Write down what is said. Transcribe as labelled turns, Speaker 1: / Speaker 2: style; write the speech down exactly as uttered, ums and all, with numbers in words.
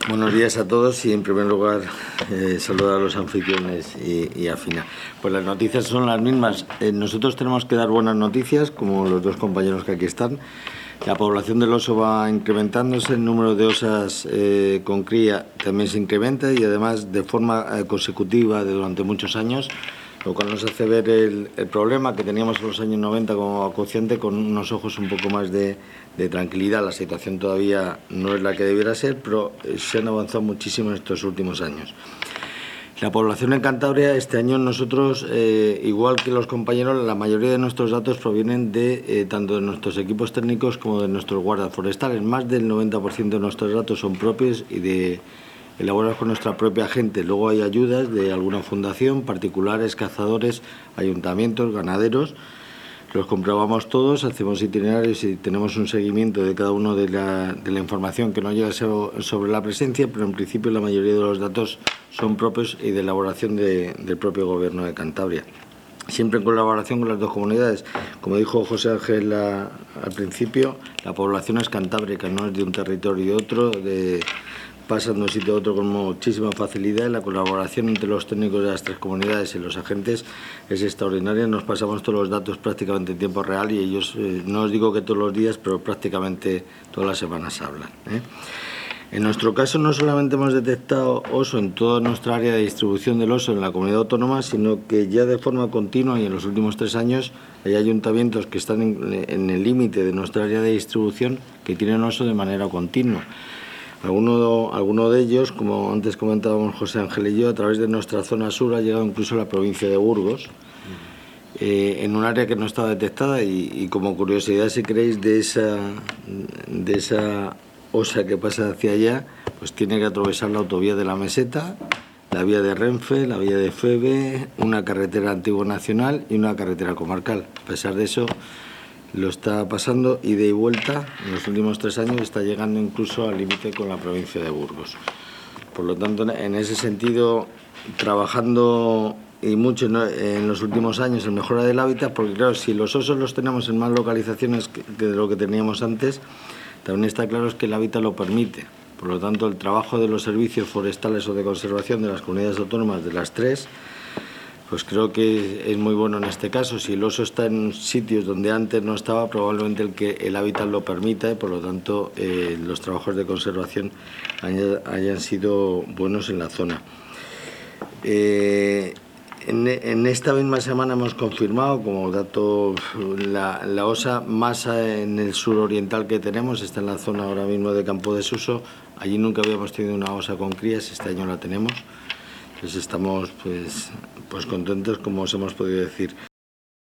Speaker 1: Buenos días a todos y en primer lugar eh, saludar a los anfitriones y, y a Fina. Pues las noticias son las mismas. Eh, nosotros tenemos que dar buenas noticias, como los dos compañeros que aquí están. La población del oso va incrementándose, el número de osas eh, con cría también se incrementa y además de forma eh, consecutiva de durante muchos años, lo cual nos hace ver el, el problema que teníamos en los años noventa como acuciante con unos ojos un poco más de, de tranquilidad. La situación todavía no es la que debiera ser, pero se han avanzado muchísimo en estos últimos años. La población en Cantabria, este año nosotros, eh, igual que los compañeros, la mayoría de nuestros datos provienen de eh, tanto de nuestros equipos técnicos como de nuestros guardas forestales. Más del noventa por ciento de nuestros datos son propios y de elaborados con nuestra propia gente. Luego hay ayudas de alguna fundación, particulares, cazadores, ayuntamientos, ganaderos. Los comprobamos todos, hacemos itinerarios y tenemos un seguimiento de cada uno de la, de la información que nos llega sobre la presencia, pero en principio la mayoría de los datos son propios y de elaboración de, del propio Gobierno de Cantabria. Siempre en colaboración con las dos comunidades. Como dijo José Ángel la, al principio, la población es cantábrica, no es de un territorio y de otro, de, pasan de un sitio a otro con muchísima facilidad y la colaboración entre los técnicos de las tres comunidades y los agentes es extraordinaria. Nos pasamos todos los datos prácticamente en tiempo real y ellos, eh, no os digo que todos los días, pero prácticamente todas las semanas hablan, ¿eh? En nuestro caso no solamente hemos detectado oso en toda nuestra área de distribución del oso en la comunidad autónoma, sino que ya de forma continua y en los últimos tres años hay ayuntamientos que están en, en el límite de nuestra área de distribución que tienen oso de manera continua. Alguno, alguno de ellos, como antes comentábamos José Ángel y yo, a través de nuestra zona sur ha llegado incluso a la provincia de Burgos, eh, en un área que no estaba detectada y, y como curiosidad, si queréis, de esa, de esa osa que pasa hacia allá, pues tiene que atravesar la autovía de la Meseta, la vía de Renfe, la vía de Feve, una carretera antigua nacional y una carretera comarcal. A pesar de eso, lo está pasando ida y vuelta en los últimos tres años, está llegando incluso al límite con la provincia de Burgos. Por lo tanto, en ese sentido, trabajando y mucho en los últimos años en mejora del hábitat, porque claro, si los osos los tenemos en más localizaciones que de lo que teníamos antes, también está claro es que el hábitat lo permite. Por lo tanto, el trabajo de los servicios forestales o de conservación de las comunidades autónomas de las tres, pues creo que es muy bueno en este caso. Si el oso está en sitios donde antes no estaba, probablemente el que el hábitat lo permita y por lo tanto eh, los trabajos de conservación hayan, hayan sido buenos en la zona. Eh, en, en esta misma semana hemos confirmado como dato la, la osa más en el suroriental que tenemos, está en la zona ahora mismo de Campo de Suso. Allí nunca habíamos tenido una osa con crías, este año la tenemos. Entonces estamos pues, pues contentos, como os hemos podido decir.